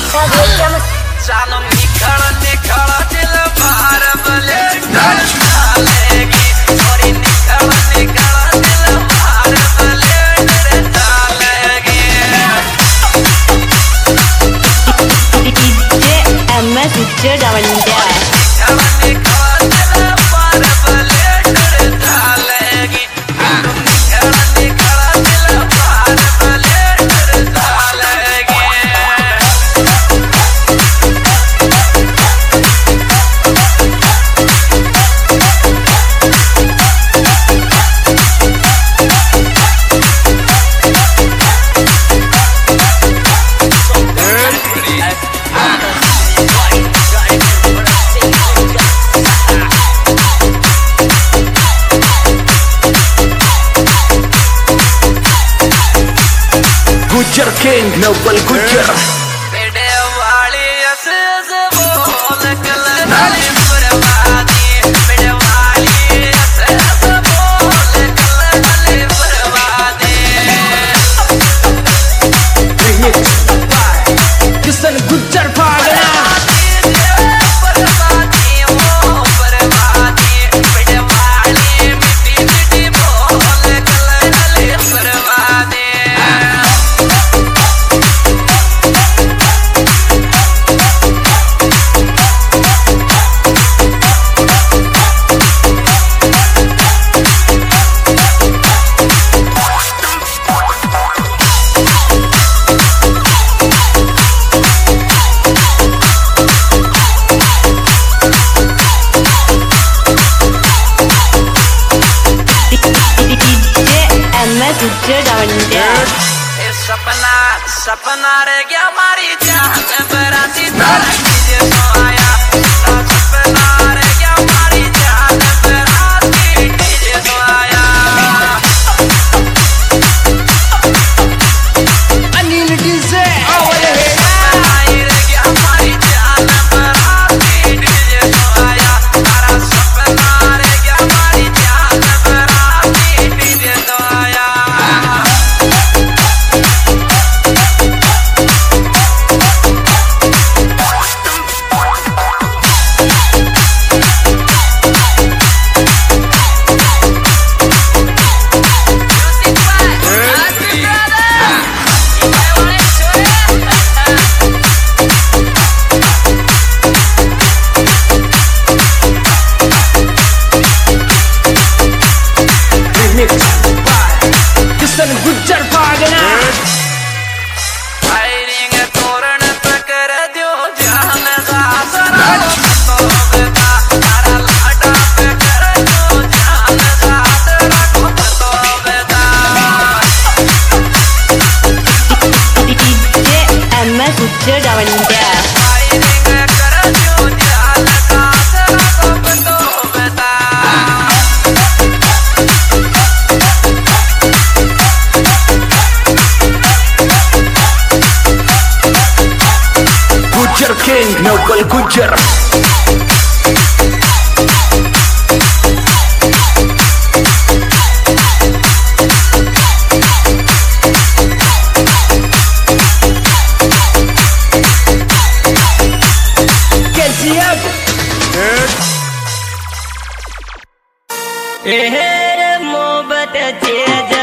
चालो निखड़ निखड़ दिल बार बले डालेगी और निखड़ निखड़ दिल बार बले डालेगी DJ MS Jadawanda Gujar King, Noble Gujar. बेड़े वाली असेस बोल कलनाली बर्बादी बेड़े वाली असेस बोल कलनाली बर्बादी Remix by Kisan Gujar Pagana. सपना सपना रह गया हमारी जान बराती तारा कीजिए तो आया सपना रह गया हमारी जान बराती कीजिए तो आया Anil DJ. सपना ही रह गया हमारी जान बराती कीजिए तो आया तारा सपना रह गया हमारी जान बराती कीजिए तो आया Remix by Kisan Gujar Pagana. Firing तोरण पकड़ दियो जान सासरा तो बेटा तारा लाडा पकड़ दियो जान सासरा तो बेटा DJ MS Jadawanda फायरिंग कर दियो जान सासरा तो बेटा Gujar King, Noble Gujar. KCF. मोहब्बत